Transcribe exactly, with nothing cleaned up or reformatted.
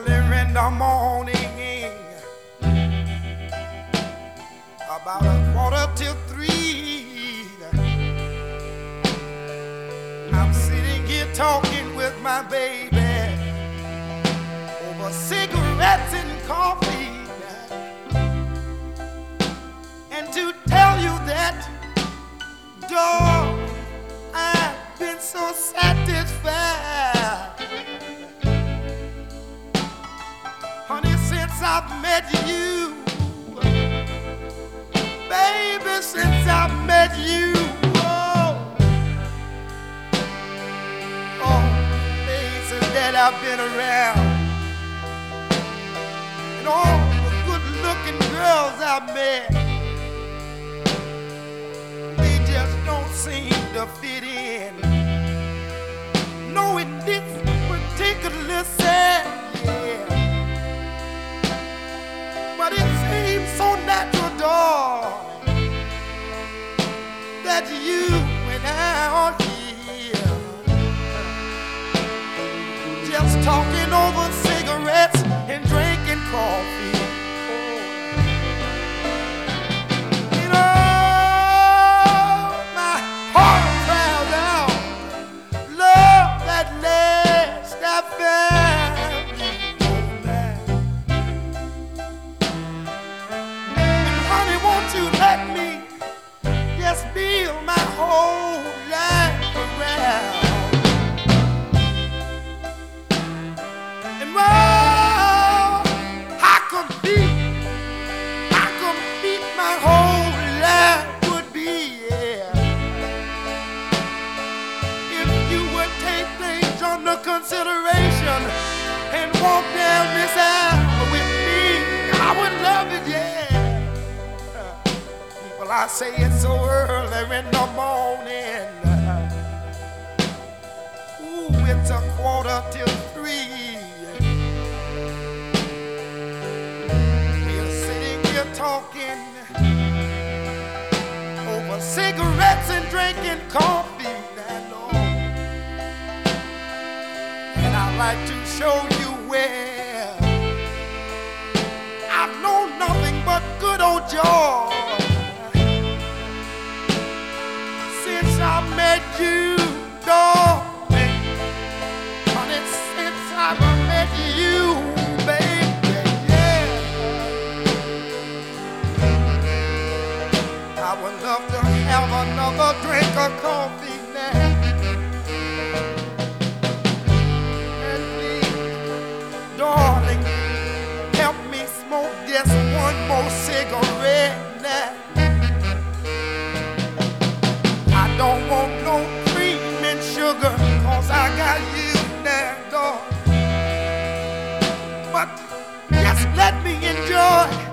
early in the morning, about a quarter till three. I'm sitting here talking with my baby over cigarettes and coffee. And to tell you that, dog, I've been so satisfied. Honey, since I've met you, baby, since I've met you, oh, oh, places that I've been around, and all the good-looking girls I've met, they just don't seem to fit in. No, in this particular set, yeah. But it seems so natural, dog, that you and I are here, just talking over cigarettes and drinking coffee. You know, my heart cries out, love that last I found you. And honey, won't you let me just build my whole life around? And well, I complete, I complete my whole life would be, yeah, if you would take things under consideration and walk down this aisle with me. I would love it, yeah. Well, I say it's so early in the morning. Ooh, it's a quarter till three. We're sitting here talking over cigarettes and drinking coffee, that Lord. And I'd like to show you where I've known nothing but good old joy. Since I met you, darling, honey, since I met you, baby, yeah. I would love to have another drink of coffee now. And please, darling, help me smoke just one more cigarette now. I don't want no cream and sugar, cause I got you now, dog. But just let me enjoy